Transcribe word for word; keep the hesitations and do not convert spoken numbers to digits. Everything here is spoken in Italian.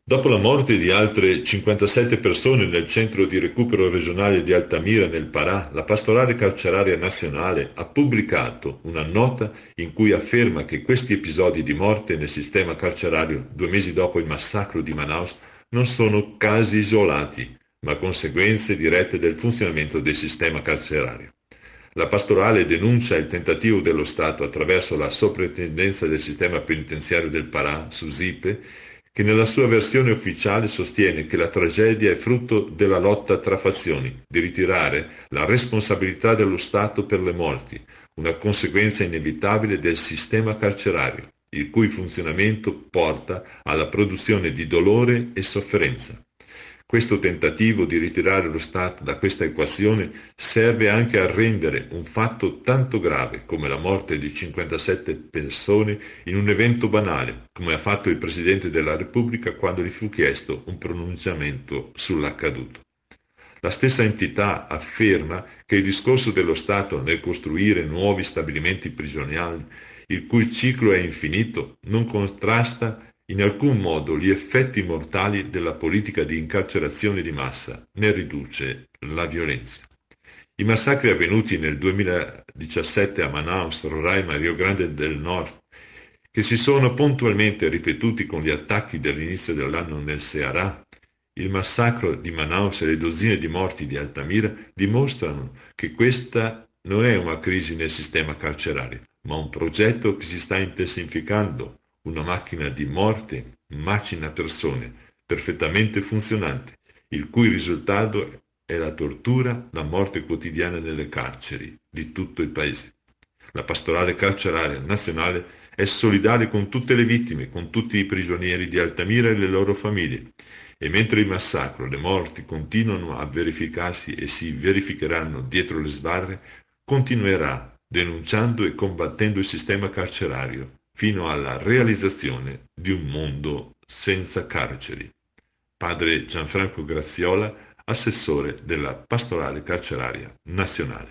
Dopo la morte di altre cinquantasette persone nel centro di recupero regionale di Altamira nel Pará, la Pastorale Carceraria Nazionale ha pubblicato una nota in cui afferma che questi episodi di morte nel sistema carcerario, due mesi dopo il massacro di Manaus, non sono casi isolati, ma conseguenze dirette del funzionamento del sistema carcerario. La pastorale denuncia il tentativo dello Stato attraverso la Soprintendenza del Sistema Penitenziario del Pará, SUSIPE, che nella sua versione ufficiale sostiene che la tragedia è frutto della lotta tra fazioni, di ritirare la responsabilità dello Stato per le morti, una conseguenza inevitabile del sistema carcerario, il cui funzionamento porta alla produzione di dolore e sofferenza. Questo tentativo di ritirare lo Stato da questa equazione serve anche a rendere un fatto tanto grave come la morte di cinquantasette persone in un evento banale, come ha fatto il Presidente della Repubblica quando gli fu chiesto un pronunciamento sull'accaduto. La stessa entità afferma che il discorso dello Stato nel costruire nuovi stabilimenti prigionieri, il cui ciclo è infinito, non contrasta in alcun modo gli effetti mortali della politica di incarcerazione di massa, né riduce la violenza. I massacri avvenuti nel duemiladiciassette a Manaus, Roraima e Rio Grande del Nord, che si sono puntualmente ripetuti con gli attacchi dell'inizio dell'anno nel Ceará, il massacro di Manaus e le dozzine di morti di Altamira dimostrano che questa non è una crisi nel sistema carcerario, ma un progetto che si sta intensificando, una macchina di morte, macina persone, perfettamente funzionante, il cui risultato è la tortura, la morte quotidiana nelle carceri di tutto il paese. La pastorale carceraria nazionale è solidale con tutte le vittime, con tutti i prigionieri di Altamira e le loro famiglie. E mentre il massacro, le morti continuano a verificarsi e si verificheranno dietro le sbarre, continuerà denunciando e combattendo il sistema carcerario fino alla realizzazione di un mondo senza carceri. Padre Gianfranco Graziola, assessore della Pastorale Carceraria Nazionale.